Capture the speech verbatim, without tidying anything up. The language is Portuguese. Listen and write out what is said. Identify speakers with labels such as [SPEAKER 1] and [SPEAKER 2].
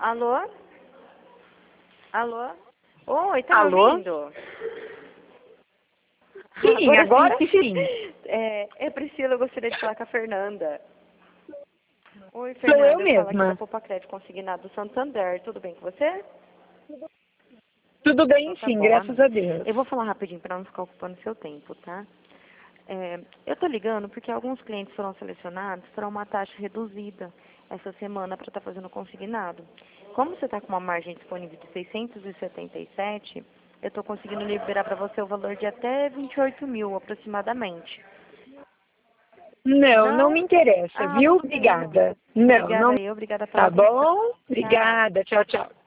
[SPEAKER 1] Alô? Alô? Oi, tá me
[SPEAKER 2] Alô?
[SPEAKER 1] ouvindo?
[SPEAKER 2] Sim, agora sim.
[SPEAKER 1] É, é Priscila, eu gostaria de falar com a Fernanda. Oi,
[SPEAKER 2] Sou eu
[SPEAKER 1] Fernanda, eu falo aqui da
[SPEAKER 2] mesma.
[SPEAKER 1] Poupa Crédito Consignado do Santander. Tudo bem com você?
[SPEAKER 2] Tudo bem,
[SPEAKER 1] Então tá
[SPEAKER 2] sim,
[SPEAKER 1] bom.
[SPEAKER 2] graças a Deus.
[SPEAKER 1] Eu vou falar rapidinho para não ficar ocupando seu tempo, tá? É, eu tô ligando porque alguns clientes foram selecionados para uma taxa reduzida essa semana para estar fazendo consignado. Como você está com uma margem disponível de seiscentos e setenta e sete, eu estou conseguindo liberar para você o valor de até vinte e oito mil aproximadamente.
[SPEAKER 2] Não, não
[SPEAKER 1] Não?
[SPEAKER 2] me interessa,
[SPEAKER 1] Ah,
[SPEAKER 2] viu?
[SPEAKER 1] tudo bem então.
[SPEAKER 2] Obrigada. Não,
[SPEAKER 1] Obrigada
[SPEAKER 2] não.
[SPEAKER 1] aí, obrigada pela
[SPEAKER 2] Tá
[SPEAKER 1] atenção.
[SPEAKER 2] bom?
[SPEAKER 1] Tchau.
[SPEAKER 2] Obrigada. Tchau, tchau.